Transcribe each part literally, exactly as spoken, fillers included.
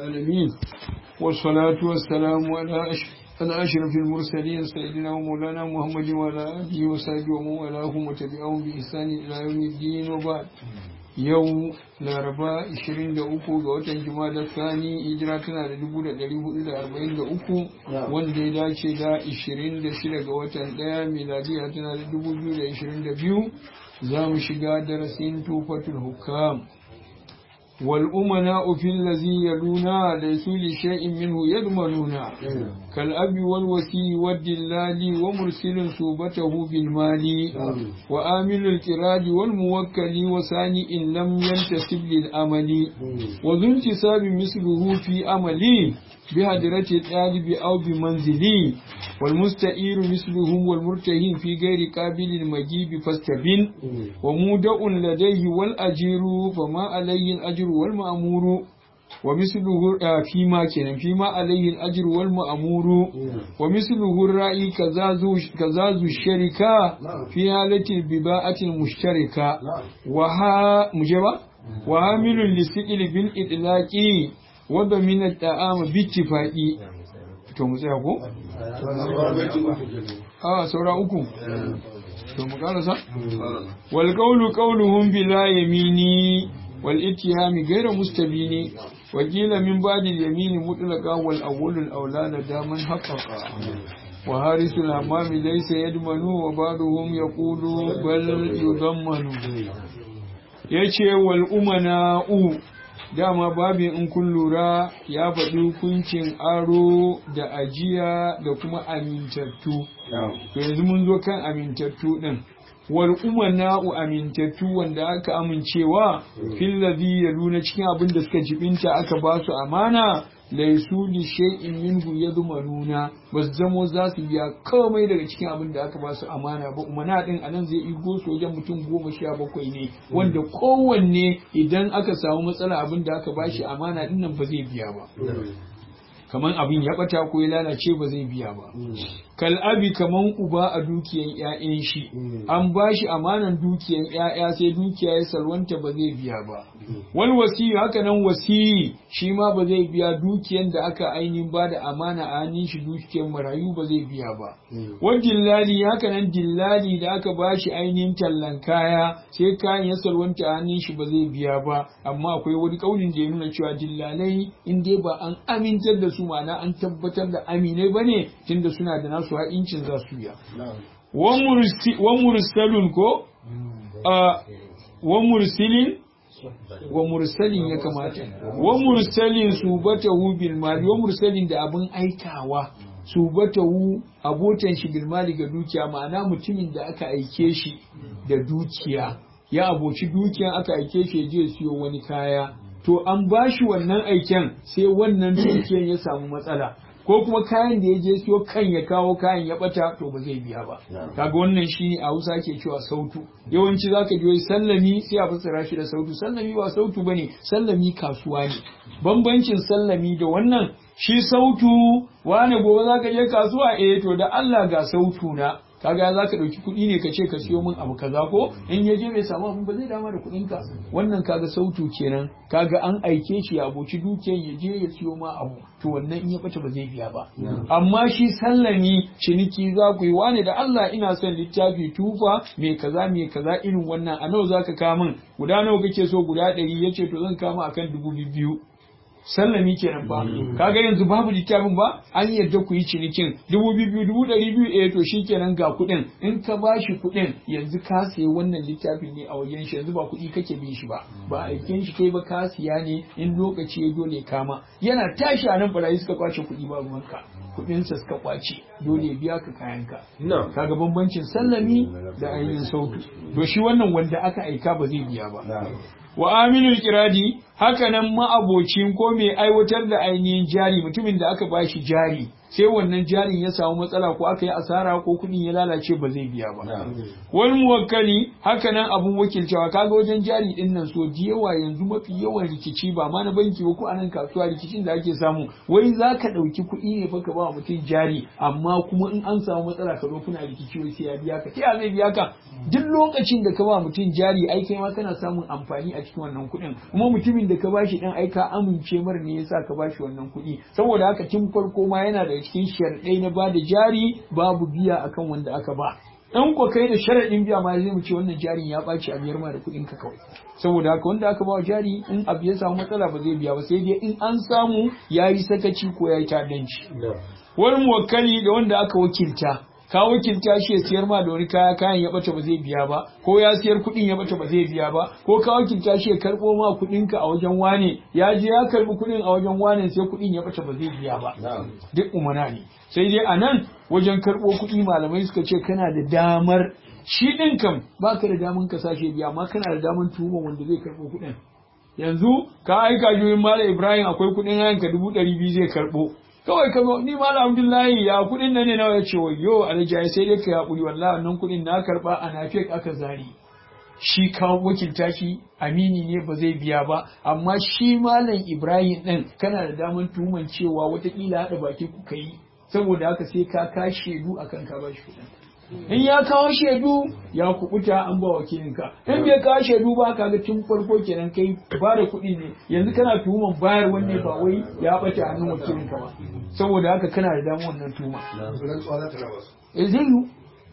العالمين والصلاة والسلام على أشرف المرسلين سيدنا ومولانا محمد وعلى آله وصحبه ومن والاهم وتبعهم بإحسان إلى يوم الدين وبعد. yau laraba ishirin da uku ga watan jumada sani hijira tana da dubu da ɗari hudu da arba'in da uku wanda ya dace da ishirin da shida ga watan ɗaya miladiya tana da dubu biyu da ishirin da biyu za mu shiga darasin tufatul hukam والأمناء في الذي يلونا ليسوا لشيء منه يضمنون كالأب والوسي والدلال ومرسل صوبته بالمال وآمل الكراد والموكل وساني إن لم ينتسب للأمل وذو انتساب مثله في أملي بهدرة الطالب أو بمنزلي والمستئير مثلهم والمرتهين في غير قابل المجيب فاستبن ومودع لديه والأجير فما عليه الأجر والمأمور ومثله فيما كان فيما عليه الأجر والمأمور ومثله الرأي كزاز الشركة في حالة البباءة المشتركة وها مجبا وعامل للسئل بالإطلاق وضمن الطعام باتفاق to mu tsaya ko? a saura uku to mu karasa? wal qawlu qawluhum bila yamini wal ittihami ghayra mustabini wa qila min ba'di al yamini mutlaqa wal awwal al awlad daman haqqaqa wa harisul hamami laysa yadmanu wa ba'duhum yaqulu bal yudammanu yace wal umana u dama babin in kun lura ya faɗi hukuncin aro da ajiya da kuma amintattu to yanzu mun zo kan amintattu ɗin wal umana'u amintattu wanda aka amincewa fil ladhi yaluna cikin abin da suka jibinta aka ba su amana laisu li shay'in minhu yadmanuna bas zamo za su biya komai daga cikin abin da aka ba su amana ba umana din anan zai igo su wajen mutum goma sha bakwai ne wanda kowanne idan aka samu matsala abin da aka ba shi amana din nan ba zai biya ba kaman abin ya bata ko ya lalace ba zai biya ba kal abi kaman uba a dukiyan ƴaƴan shi an bashi amanan dukiyan ƴaƴa sai dukiya ya salwanta ba zai biya ba wal wasiyu haka nan wasiyi shi ma ba zai biya dukiyan da aka ainihin ba da amana a hannun shi dukiyan marayu ba zai biya ba wal dillali haka nan dillali da aka bashi ainihin tallan kaya sai kayan ya salwanta a hannun shi ba zai biya ba amma akwai wani kaulin da ya nuna cewa dillalai in dai ba an amintar da su ma'ana an tabbatar da aminai bane tunda suna da nasu ha'incin za su biya wa mursalun ko wa mursilin wa mursalin ya kamata wa mursalin subatahu bil mali wa mursalin da abin aikawa subatahu abotan shi bil mali ga dukiya ma'ana mutumin da aka aike shi da dukiya ya aboci dukiya aka aike shi je siyo wani kaya to an bashi wannan aiken sai wannan dukiyan ya samu matsala ko kuma kayan da ya je siyo kan ya kawo kayan ya bata to ba zai biya ba kaga wannan shi a Hausa ke cewa sautu yawanci zaka ji wai sallami sai a fassara shi da sautu sallami ba sautu bane sallami kasuwa ne bambancin sallami da wannan shi sautu wane gobe zaka je kasuwa eh to da Allah ga sautu na kaga za ka ɗauki kuɗi ne ka ce ka siyo min abu kaza ko in ya je bai samu abin ba zai dama da kuɗin ka wannan kaga sautu kenan kaga an aike shi ya aboci dukiyar ya je ya siyo ma abu to wannan in ya bata ba zai biya ba amma shi sallami ciniki za ku yi wani da Allah ina son littafi tufa me kaza me kaza irin wannan a nawa zaka kawo min guda nawa kake so guda ɗari yace to zan kama akan dubu biyu sallami kenan ba kaga yanzu babu littafin ba an yarda ku yi cinikin dubu biyu dubu ɗari biyu eh to shikenan ga kuɗin in ka bashi kuɗin yanzu ka sayi wannan littafin ne a wajen shi yanzu ba kuɗi kake bin shi ba ba aikin shi kai ba ka siya ne in lokaci ya dole kama yana tashi a nan barayi suka kwace kuɗi ba ruwanka kuɗin sa suka kwace dole ya biya ka kayan ka kaga bambancin sallami da ainihin sautu to shi wannan wanda aka aika ba zai biya ba wa aminul kiradi haka nan ma'abocin ko mai aiwatar da ainihin jari mutumin da aka bashi jari sai wannan jarin ya samu matsala ko aka yi asara ko kuɗin ya lalace ba zai biya ba wal muwakkali haka nan abun wakilcewa kaga wajen jari din nan so da yawa yanzu mafi yawan rikici ba ma na banki ba ko anan kasuwa rikicin da ake samu wai zaka ɗauki kuɗi ne fa ka ba mutum jari amma kuma in an samu matsala ka zo kuna rikici wai sai ya biya ka sai ya zai biya ka duk lokacin da ka ba mutum jari ai kai ma kana samun amfani a cikin wannan kuɗin kuma mutumin abin da ka bashi din ai ka amince mar ne yasa ka bashi wannan kuɗi saboda haka tun farko ma yana da cikin sharɗai na bada jari babu biya akan wanda aka ba in ko kai da sharaɗin biya ma zai mu ce wannan jarin ya ɓaci a biyar ma da kuɗin ka kawai saboda haka wanda aka ba wa jari in abu ya samu matsala ba zai biya ba sai dai in an samu yayi sakaci ko yayi ta'addanci wani muwakkali da wanda aka wakilta ka wakilta shi ya siyar ma da wani kaya kayan ya bata ba zai biya ba ko ya siyar kuɗin ya bata ba zai biya ba ko ka wakilta shi ya karɓo ma kuɗin ka a wajen wane ya je ya karɓi kuɗin a wajen wane sai kuɗin ya bata ba zai biya ba duk umana ne sai dai a nan wajen karɓo kuɗi malamai suka ce kana da damar shi ɗin kam ba ka da damar ka sashe biya amma kana da damar tuhuma wanda zai karɓo kuɗin yanzu ka aika juyin malam ibrahim akwai kuɗin hayanka dubu ɗari biyu zai karɓo kawai ka zo ni malam abdullahi ya kuɗin nan ne nawa ya ce wayo alhaji sai dai ka yaƙuri wallahi wannan kuɗin na karɓa a nafiyar aka zari shi ka wakilta shi amini ne ba zai biya ba amma shi malam ibrahim ɗin kana da damar tuhuman cewa watakila haɗa baki kuka yi saboda haka sai ka ka shaidu akan ka bashi kuɗin in ya kawo shaidu ya kubuta an ba wakilinka in bai kawo shaidu ba ka ga tun farko kenan kai ba da kuɗi ne yanzu kana tuhuman bayar wanne ba wai ya bace hannun wakilinka ba saboda haka kana da damar wannan tuhuma eh zai yi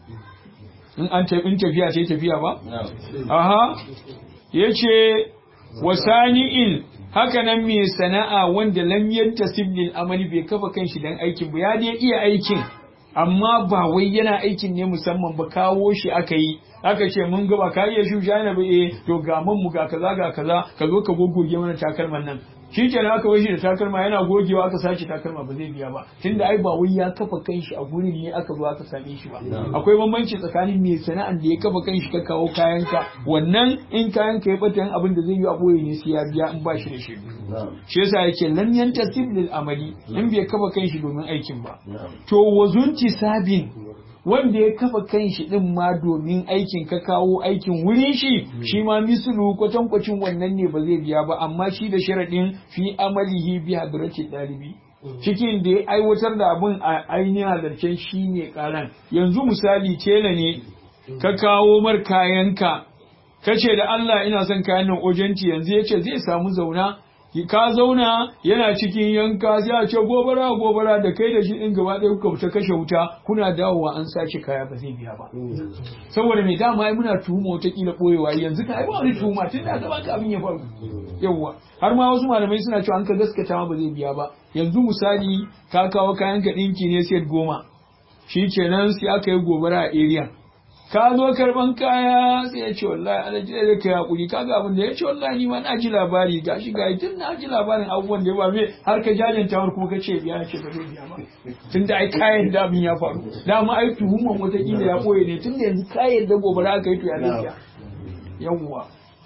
in an in tafiya sai tafiya ba aha yace wasani'il haka nan mai sana'a wanda lam yantasib lil amali bai kafa kanshi dan aikin ba ya dai iya aikin amma ba wai yana aikin ne musamman ba kawo shi aka yi aka ce mun gaba ka iya shusha na ba eh to ga man mu ga kaza ga kaza ka zo ka goggoge mana takalman nan shi kenan aka bar shi da takalma yana gogewa aka sace takalma ba zai biya ba tunda ai ba wai ya kafa kanshi a gurin ne aka zo aka same shi ba akwai bambanci tsakanin mai sana'an da ya kafa kanshi ka kawo kayanka wannan in kayanka ya bata yin abin da zai yi a boye ne sai ya biya in ba shi da shi shi yasa yake lam yantasib lil amali in bai kafa kanshi domin aikin ba to wazunti sabin wanda ya kafa kanshi din ma domin aikin ka kawo aikin wurin shi shi ma mislu kwatankwacin wannan ne ba zai biya ba amma shi da sharadin fi amalihi bi hadrati dalibi cikin da ya aiwatar da abin a ainihin halarcen shi ne karan yanzu misali tela ne ka kawo mar kayanka kace da Allah ina son kayan nan ojenti yanzu yace zai samu zauna ka zauna yana cikin yanka sai a ce gobara gobara da kai da shi din gaba ɗaya kuka fita kashe wuta kuna dawowa an sace kaya ba zai biya ba saboda mai dama ai muna tuhuma wata kila boyewa yanzu ka ai ba wani tuhuma tun da gaba ka abin ya faru yawwa har ma wasu malamai suna cewa an ka gaskata ma ba zai biya ba yanzu misali ka kawo kayan ka dinki ne sai goma shikenan sai aka yi gobara a area ka zo karban kaya sai ya ce wallahi alaji da kai hakuri kaga abin da ya ce wallahi ni ma na ji labari gashi ga tun na ji labarin abubuwan da ya ba me har ka jajanta har kuma ka ce biya ce ba zai biya ba tun da ai kayan da abin ya faru dama ai tuhuman wata kila ya boye ne tun da yanzu kayan da gobara aka yi to ya lafiya yawwa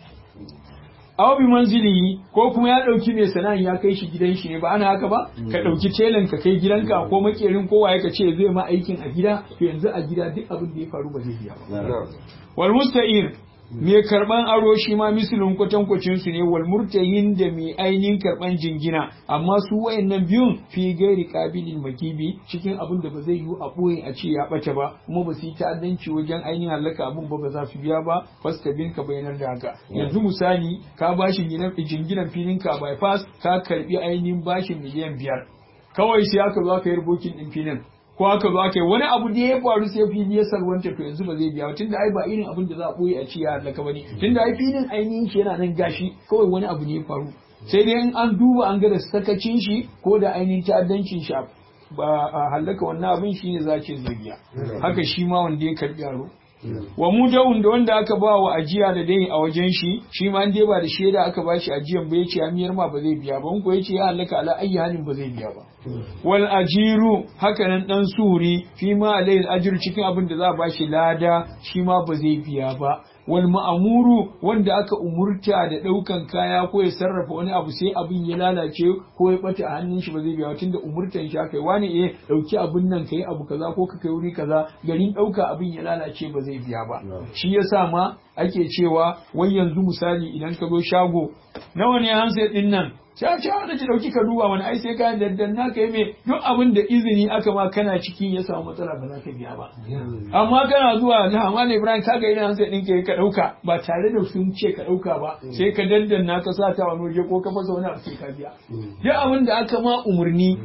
aw bi manzili ko kuma ya dauki mai sana'an ya kai shi gidan shi ne ba ana haka ba ka dauki telan ka kai gidanka ko makerin kowa ya ce zai ma aikin a gida to yanzu a gida duk abin da ya faru ba zai biya ba wal musta'ir mai karban aro shi ma misalin kwatankwacin su ne wal murtahin da mai ainihin karban jingina amma su wayannan biyun fi gairi qabilin magibi cikin abin da ba zai yi a boye a ce ya bace ba kuma ba su yi ta'addanci wajen ainihin halaka abin ba ba za su biya ba fasta bin ka bayanar da haka yanzu misali ka bashi jinginan filin ka bypass ka karbi ainihin bashin miliyan biyar kawai sai aka zo aka yi rubokin din filin ko aka zo aka yi wani abu da ya faru sai fili ya salwanta to yanzu ba zai biya tunda ai ba irin abin da za a boye a ci ya halaka bane tunda ai filin ainihin shi yana nan gashi kawai wani abu ne ya faru sai dai in an duba an ga da sakacin shi ko da ainihin ta'addancin shi ba a halaka wannan abin shi ne za ce zai biya haka shi ma wanda ya karbi aro wa mujawun da wanda aka ba wa ajiya da dai a wajen shi shi ma dai ba da shaida aka ba shi ajiyan ba yace amiyar ma ba zai biya ba ko yace ya halaka ala ayyi halin ba zai biya ba wal ajiru haka nan dan suri fi ma alayhi ajru cikin abin da za a ba shi lada shi ma ba zai biya ba wal ma'amuru wanda aka umurta da daukan kaya ko ya sarrafa wani abu sai abin ya lalace ko ya bata a hannun shi ba zai biya tunda umurtan shi aka yi wani eh dauki abin nan kai abu kaza ko ka kai wuri kaza garin dauka abin ya lalace ba zai biya ba shi yasa ma ake cewa wai yanzu misali idan ka zo shago nawa ne handset din nan sai ce da ki dauki ka duba wani ai sai ka daddan na kai me duk abin da izini aka ma kana ciki ya samu matsala ba za ka biya ba amma kana zuwa na amma ne Ibrahim kaga ina sai dinke ka dauka ba tare da sun ce ka dauka ba sai ka daddan na ka sa ta wani waje ko ka fasa wani abu sai ka biya duk abin da aka ma umurni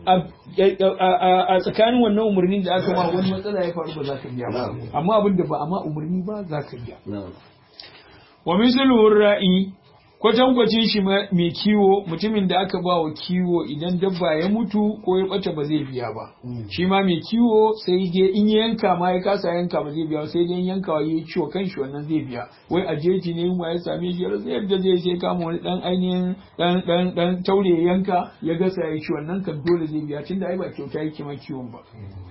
a tsakanin wannan umurnin da aka ma wani matsala ya faru ba za ka biya ba amma abin da ba a ma umurni ba za ka biya wa misluhu ra'i kwatankwacin shi mai kiwo mutumin da aka ba wa kiwo idan dabba ya mutu ko ya bata ba zai biya ba shi ma mai kiwo sai dai in ya yanka ma ya kasa yanka ba zai biya ba sai dai yankawa ya ciwo kan shi wannan zai biya wai a jeji ne ma ya same shi rasa yadda zai sai kama wani dan ainihin dan dan dan taure yanka ya gasa ya ci wannan kan dole zai biya tunda ai ba kyauta yake ma kiwon ba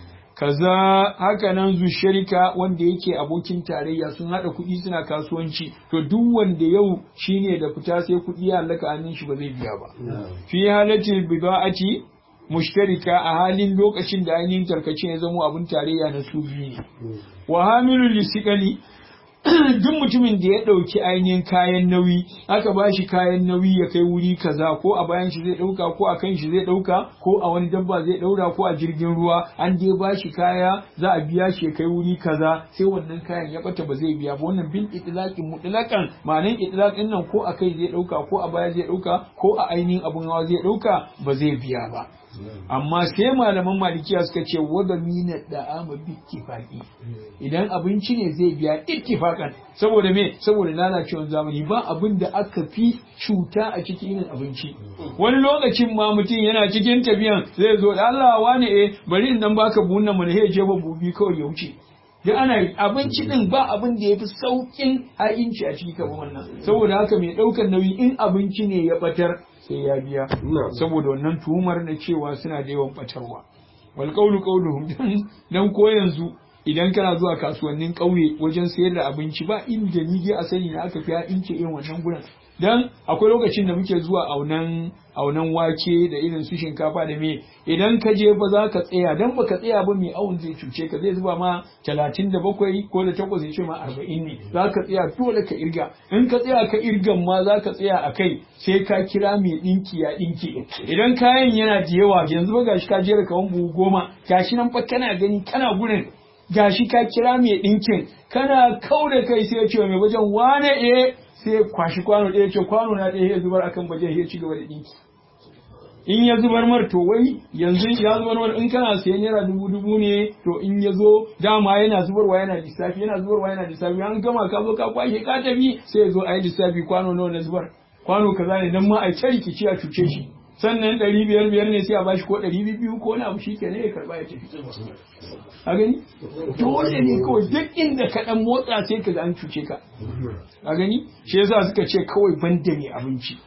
kaza haka nan zu sharika wanda yake abokin tarayya sun hada kuɗi suna kasuwanci to duk wanda yau shine da fita sai kuɗi ya halaka hannun shi ba zai biya ba fi halatil bida'ati mushtarika a halin lokacin da ainihin tarkace ya zama abun tarayya na su biyu ne wa hamilul lisikali duk mutumin da ya ɗauki ainihin kayan nauyi aka ba shi kayan nauyi ya kai wuri kaza ko a bayan shi zai ɗauka ko a kan shi zai ɗauka ko a wani dabba zai ɗaura ko a jirgin ruwa an dai ba shi kaya za a biya shi ya kai wuri kaza sai wannan kayan ya bata ba zai biya ba wannan bil itlaqin mutlaqan ma'anan itlaqin nan ko a kai zai ɗauka ko a baya zai ɗauka ko a ainihin abun hawa zai ɗauka ba zai biya ba amma sai malaman malikiya suka ce wada mina da'ama bittifaqi idan abinci ne zai biya ittifaqan saboda me saboda lalacewar zamani ba abin da aka fi cuta a cikin irin abinci wani lokacin ma mutum yana cikin tafiyan zai zo da Allah wani eh bari in dan baka buhun nan mu ne je ba bubi kawai ya wuce da ana abinci din ba abin da yafi saukin ha'inci a cikin kamar wannan saboda haka mai daukar nauyi in abinci ne ya batar sai ya biya saboda wannan tuhumar na cewa suna da yawan batarwa wal qawlu qawluhum dan ko yanzu idan kana zuwa kasuwannin ƙauye wajen sayar da abinci ba inda ni dai a sani na aka fiya ince irin wannan gurin dan akwai lokacin da muke zuwa aunan aunan wake da irin su shinkafa da me idan ka je ba za ka tsaya dan baka tsaya ba mai awun zai cuce ka zai zuba ma talatin da bakwai ko da takwas ya ce ma arba'in ne za ka tsaya dole ka irga in ka tsaya ka irgan ma za ka tsaya a kai sai ka kira mai dinki ya dinki idan kayan yana da yawa yanzu ba gashi ka jera kawan buhu goma gashi nan fa kana gani kana gurin gashi ka kira mai dinkin kana kau da kai sai ya ce mai wajen wane eh sai kwashi kwano ɗaya ce kwano na ɗaya ya zubar akan baje ya ci gaba da ɗinki in ya zubar mar to wai yanzu ya zubar mar in kana sayan naira dubu dubu ne to in ya zo dama yana zubarwa yana lissafi yana zubarwa yana lissafi an gama ka zo ka kwashe ka tafi sai ya zo a yi lissafi kwano nawa na zubar kwano kaza ne dan ma a ci rikici a cuce shi sannan ɗari biyar biyar ne sai a bashi ko ɗari biyu ko wani abu shi ke ne ya karɓa ya tafi a gani dole ne kawai duk inda ka ɗan motsa sai ka ga an cuce ka a gani shi yasa suka ce kawai banda ne abinci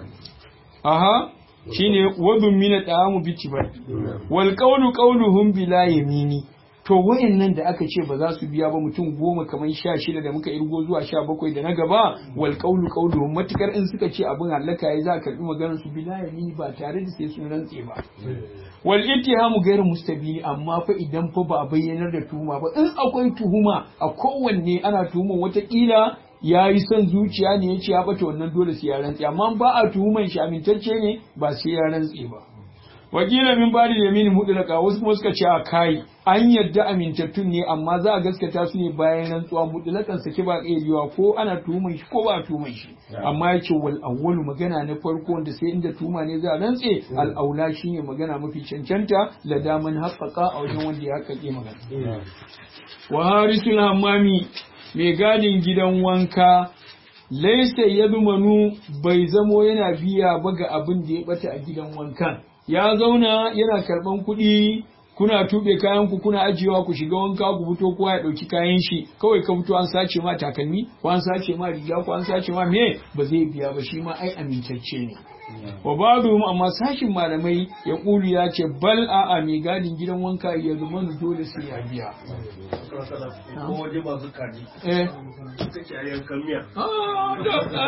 aha shine wadun mina ta'amu biti ba wal qawlu qawluhum bila yamini to wayannan da aka ce ba za su biya ba mutum goma kamar sha shida da muka irgo zuwa sha bakwai da na gaba wal qawlu qawluhum matukar in suka ce abin halaka yayi za ka karbi maganar su bila yamini ba tare da sai sun rantse ba wal ittihamu ghairu mustabini amma fa idan fa ba bayyanar da tuhuma ba in akwai tuhuma a kowanne ana tuhuman wata kila ya yi son zuciya ne ya ce ya bata wannan dole sai ya rantse amma ba a tuhuman shi amintacce ne ba sai ya rantse ba wakila min bari da mini mutlaka wasu kuma suka ce a kai an yadda amintattun ne amma za a gaskata su ne bayan rantsuwa mutlakan sake ba ƙerewa ko ana tuhuman shi ko ba a tuhuman shi amma yace wal awwalu magana na farko wanda sai inda tuhuma ne za a rantse al aula shine magana mafi cancanta la daman haqqaqa a wajen wanda ya haƙƙe magana wa harisul hammami mai gadin gidan wanka laisa yadmanu bai zamo yana biya ba ga abin da ya bata a gidan wankan ya zauna yana karban kuɗi kuna tube kayan ku kuna ajiyewa ku shiga wanka ku fito kowa ya dauki kayan shi kawai ka fito an sace ma takalmi ko an sace ma riga ko an sace ma me ba zai biya ba shi ma ai amintacce ne wa ba'dhum amma sashin malamai ya kulu ya ce bal a a mai gadin gidan wanka ya zama dole sai ya biya ko waje masu kaji eh kace ayyan kamiya ah